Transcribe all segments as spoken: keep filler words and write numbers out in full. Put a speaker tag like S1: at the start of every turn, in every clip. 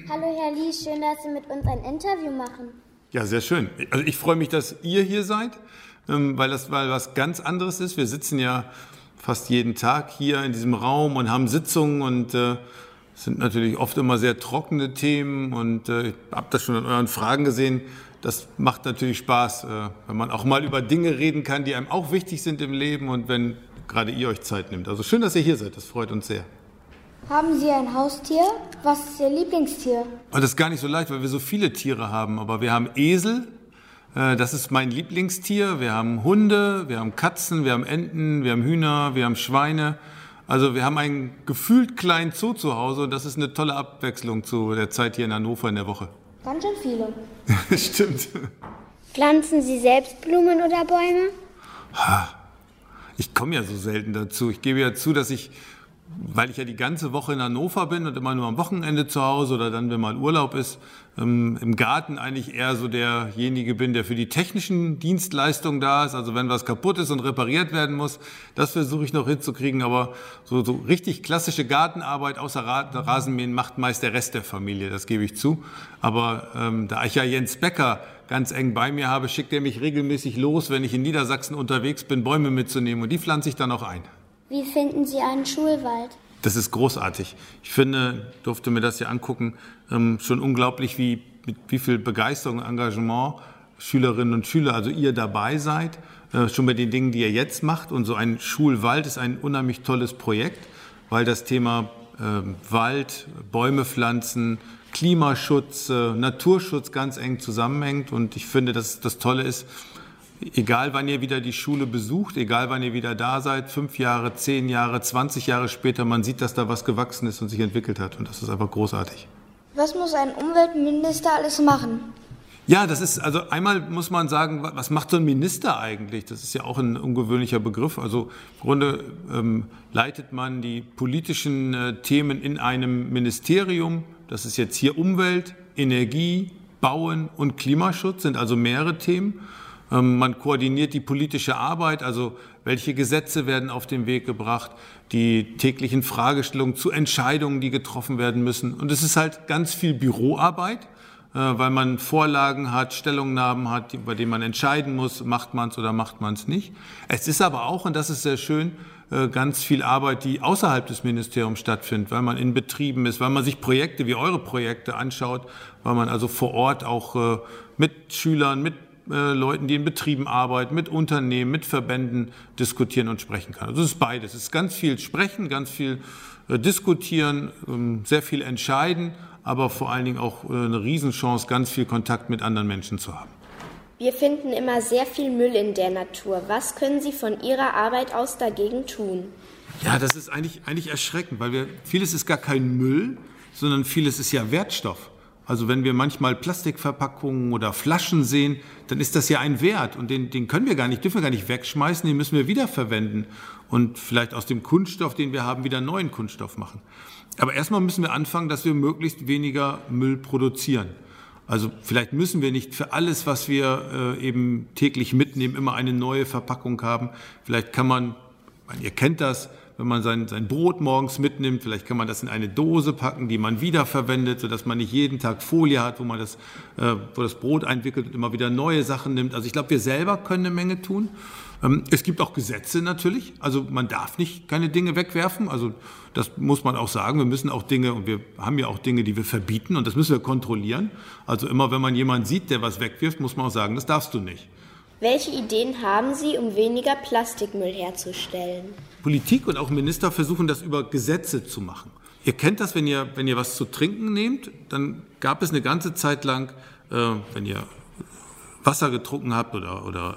S1: Hallo Herr Lie, schön, dass Sie mit uns ein Interview machen.
S2: Ja, sehr schön. Also ich freue mich, dass ihr hier seid, weil das weil was ganz anderes ist. Wir sitzen ja fast jeden Tag hier in diesem Raum und haben Sitzungen und äh, es sind natürlich oft immer sehr trockene Themen und äh, ich habe das schon in euren Fragen gesehen. Das macht natürlich Spaß, äh, wenn man auch mal über Dinge reden kann, die einem auch wichtig sind im Leben und wenn gerade ihr euch Zeit nimmt. Also schön, dass ihr hier seid, das freut uns sehr.
S1: Haben Sie ein Haustier? Was ist Ihr Lieblingstier?
S2: Das ist gar nicht so leicht, weil wir so viele Tiere haben. Aber wir haben Esel, äh, das ist mein Lieblingstier. Wir haben Hunde, wir haben Katzen, wir haben Enten, wir haben Hühner, wir haben Schweine. Also wir haben einen gefühlt kleinen Zoo zu Hause und das ist eine tolle Abwechslung zu der Zeit hier in Hannover in der Woche.
S1: Ganz schön viele.
S2: Stimmt.
S1: Pflanzen Sie selbst Blumen oder Bäume?
S2: Ich komme ja so selten dazu. Ich gebe ja zu, dass ich, weil ich ja die ganze Woche in Hannover bin und immer nur am Wochenende zu Hause oder dann, wenn mal Urlaub ist, ähm, im Garten eigentlich eher so derjenige bin, der für die technischen Dienstleistungen da ist. Also wenn was kaputt ist und repariert werden muss, das versuche ich noch hinzukriegen. Aber so, so richtig klassische Gartenarbeit außer Rasenmähen macht meist der Rest der Familie, das gebe ich zu. Aber ähm, da ich ja Jens Becker ganz eng bei mir habe, schickt er mich regelmäßig los, wenn ich in Niedersachsen unterwegs bin, Bäume mitzunehmen. Und die pflanze ich dann auch ein.
S1: Wie finden Sie einen Schulwald?
S2: Das ist großartig. Ich finde, durfte mir das ja angucken, ähm, schon unglaublich, wie, mit wie viel Begeisterung und Engagement Schülerinnen und Schüler, also ihr dabei seid, äh, schon bei den Dingen, die ihr jetzt macht. Und so ein Schulwald ist ein unheimlich tolles Projekt, weil das Thema äh, Wald, Bäume pflanzen, Klimaschutz, äh, Naturschutz ganz eng zusammenhängt. Und ich finde, dass das Tolle ist, egal wann ihr wieder die Schule besucht, egal wann ihr wieder da seid, fünf Jahre, zehn Jahre, zwanzig Jahre später, man sieht, dass da was gewachsen ist und sich entwickelt hat. Und das ist einfach großartig.
S1: Was muss ein Umweltminister alles machen?
S2: Ja, das ist, also einmal muss man sagen, was macht so ein Minister eigentlich? Das ist ja auch ein ungewöhnlicher Begriff. Also im Grunde ähm, leitet man die politischen äh, Themen in einem Ministerium. Das ist jetzt hier Umwelt, Energie, Bauen und Klimaschutz, sind also mehrere Themen. Man koordiniert die politische Arbeit, also welche Gesetze werden auf den Weg gebracht, die täglichen Fragestellungen zu Entscheidungen, die getroffen werden müssen. Und es ist halt ganz viel Büroarbeit, weil man Vorlagen hat, Stellungnahmen hat, bei denen man entscheiden muss, macht man es oder macht man es nicht. Es ist aber auch, und das ist sehr schön, ganz viel Arbeit, die außerhalb des Ministeriums stattfindet, weil man in Betrieben ist, weil man sich Projekte wie eure Projekte anschaut, weil man also vor Ort auch mit Schülern, mit Leuten, die in Betrieben arbeiten, mit Unternehmen, mit Verbänden diskutieren und sprechen kann. Also es ist beides. Es ist ganz viel Sprechen, ganz viel äh, Diskutieren, ähm, sehr viel Entscheiden, aber vor allen Dingen auch äh, eine Riesenchance, ganz viel Kontakt mit anderen Menschen zu haben.
S3: Wir finden immer sehr viel Müll in der Natur. Was können Sie von Ihrer Arbeit aus dagegen tun?
S2: Ja, das ist eigentlich, eigentlich erschreckend, weil wir, vieles ist gar kein Müll, sondern vieles ist ja Wertstoff. Also wenn wir manchmal Plastikverpackungen oder Flaschen sehen, dann ist das ja ein Wert und den, den können wir gar nicht, dürfen wir gar nicht wegschmeißen, den müssen wir wiederverwenden und vielleicht aus dem Kunststoff, den wir haben, wieder neuen Kunststoff machen. Aber erstmal müssen wir anfangen, dass wir möglichst weniger Müll produzieren. Also vielleicht müssen wir nicht für alles, was wir äh, eben täglich mitnehmen, immer eine neue Verpackung haben. Vielleicht kann man, man ihr kennt das, wenn man sein, sein Brot morgens mitnimmt, vielleicht kann man das in eine Dose packen, die man wiederverwendet, sodass man nicht jeden Tag Folie hat, wo man das, äh, wo das Brot einwickelt und immer wieder neue Sachen nimmt. Also ich glaube, wir selber können eine Menge tun. Ähm, es gibt auch Gesetze natürlich, also man darf nicht keine Dinge wegwerfen, also das muss man auch sagen. Wir müssen auch Dinge, und wir haben ja auch Dinge, die wir verbieten und das müssen wir kontrollieren. Also immer, wenn man jemanden sieht, der was wegwirft, muss man auch sagen, das darfst du nicht.
S3: Welche Ideen haben Sie, um weniger Plastikmüll herzustellen?
S2: Politik und auch Minister versuchen, das über Gesetze zu machen. Ihr kennt das, wenn ihr, wenn ihr was zu trinken nehmt, dann gab es eine ganze Zeit lang, äh, wenn ihr Wasser getrunken habt oder, oder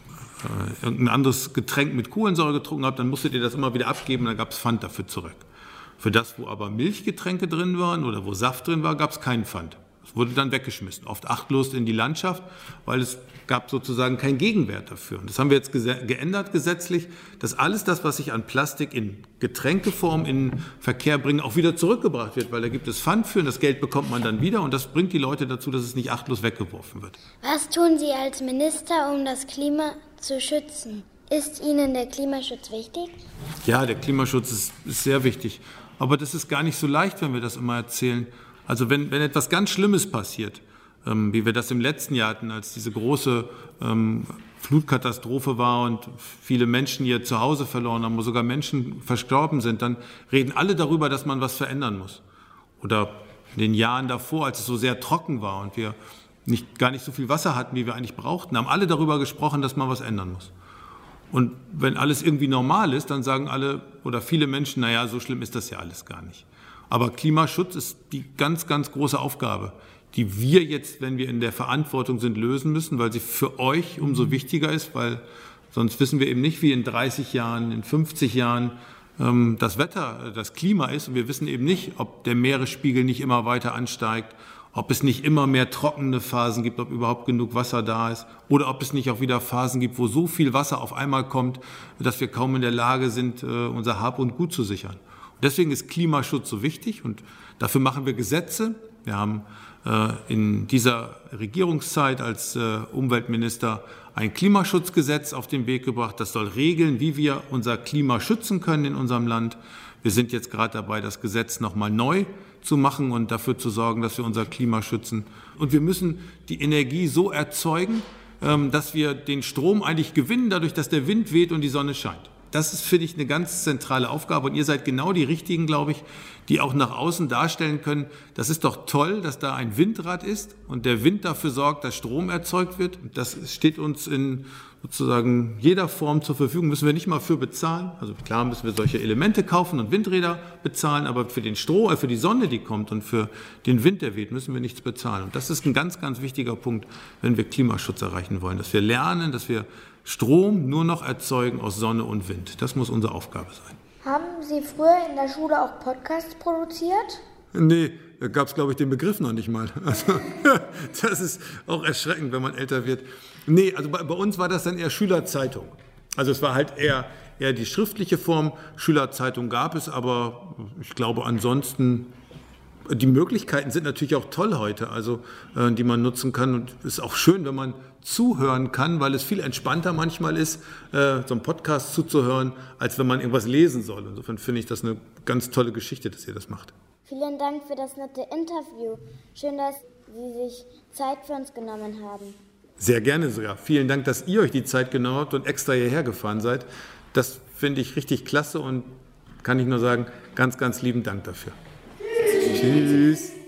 S2: äh, irgendein anderes Getränk mit Kohlensäure getrunken habt, dann musstet ihr das immer wieder abgeben, dann gab es Pfand dafür zurück. Für das, wo aber Milchgetränke drin waren oder wo Saft drin war, gab es keinen Pfand. Es wurde dann weggeschmissen, oft achtlos in die Landschaft, weil es gab sozusagen keinen Gegenwert dafür. Und das haben wir jetzt geändert gesetzlich, dass alles das, was ich an Plastik in Getränkeform in Verkehr bringe, auch wieder zurückgebracht wird, weil da gibt es Pfand für und das Geld bekommt man dann wieder und das bringt die Leute dazu, dass es nicht achtlos weggeworfen wird.
S1: Was tun Sie als Minister, um das Klima zu schützen? Ist Ihnen der Klimaschutz wichtig?
S2: Ja, der Klimaschutz ist, ist sehr wichtig. Aber das ist gar nicht so leicht, wenn wir das immer erzählen. Also wenn, wenn etwas ganz Schlimmes passiert, ähm, wie wir das im letzten Jahr hatten, als diese große ähm, Flutkatastrophe war und viele Menschen ihr Zuhause verloren haben, wo sogar Menschen verstorben sind, dann reden alle darüber, dass man was verändern muss. Oder in den Jahren davor, als es so sehr trocken war und wir nicht, gar nicht so viel Wasser hatten, wie wir eigentlich brauchten, haben alle darüber gesprochen, dass man was ändern muss. Und wenn alles irgendwie normal ist, dann sagen alle oder viele Menschen, naja, so schlimm ist das ja alles gar nicht. Aber Klimaschutz ist die ganz, ganz große Aufgabe, die wir jetzt, wenn wir in der Verantwortung sind, lösen müssen, weil sie für euch umso wichtiger ist, weil sonst wissen wir eben nicht, wie in dreißig Jahren, in fünfzig Jahren ähm, das Wetter, das Klima ist. Und wir wissen eben nicht, ob der Meeresspiegel nicht immer weiter ansteigt, ob es nicht immer mehr trockene Phasen gibt, ob überhaupt genug Wasser da ist oder ob es nicht auch wieder Phasen gibt, wo so viel Wasser auf einmal kommt, dass wir kaum in der Lage sind, unser Hab und Gut zu sichern. Und deswegen ist Klimaschutz so wichtig und dafür machen wir Gesetze. Wir haben in dieser Regierungszeit als Umweltminister ein Klimaschutzgesetz auf den Weg gebracht. Das soll regeln, wie wir unser Klima schützen können in unserem Land. Wir sind jetzt gerade dabei, das Gesetz nochmal neu zu machen und dafür zu sorgen, dass wir unser Klima schützen. Und wir müssen die Energie so erzeugen, dass wir den Strom eigentlich gewinnen, dadurch, dass der Wind weht und die Sonne scheint. Das ist, finde ich, eine ganz zentrale Aufgabe. Und ihr seid genau die Richtigen, glaube ich, die auch nach außen darstellen können, das ist doch toll, dass da ein Windrad ist und der Wind dafür sorgt, dass Strom erzeugt wird. Das steht uns in sozusagen jeder Form zur Verfügung, müssen wir nicht mal für bezahlen. Also klar müssen wir solche Elemente kaufen und Windräder bezahlen, aber für den Strom, äh, für die Sonne, die kommt und für den Wind, der weht, müssen wir nichts bezahlen. Und das ist ein ganz, ganz wichtiger Punkt, wenn wir Klimaschutz erreichen wollen, dass wir lernen, dass wir Strom nur noch erzeugen aus Sonne und Wind. Das muss unsere Aufgabe sein.
S1: Haben Sie früher in der Schule auch Podcasts produziert?
S2: Nee, da gab es, glaube ich, den Begriff noch nicht mal. Also, das ist auch erschreckend, wenn man älter wird. Nee, also bei, bei uns war das dann eher Schülerzeitung. Also es war halt eher, eher die schriftliche Form. Schülerzeitung gab es, aber ich glaube ansonsten, die Möglichkeiten sind natürlich auch toll heute, also äh, die man nutzen kann. Und es ist auch schön, wenn man zuhören kann, weil es viel entspannter manchmal ist, äh, so einen Podcast zuzuhören, als wenn man irgendwas lesen soll. Insofern finde ich das eine ganz tolle Geschichte, dass ihr das macht.
S1: Vielen Dank für das nette Interview. Schön, dass Sie sich Zeit für uns genommen haben.
S2: Sehr gerne sogar. Vielen Dank, dass ihr euch die Zeit genommen habt und extra hierher gefahren seid. Das finde ich richtig klasse und kann ich nur sagen, ganz, ganz lieben Dank dafür. Tschüss.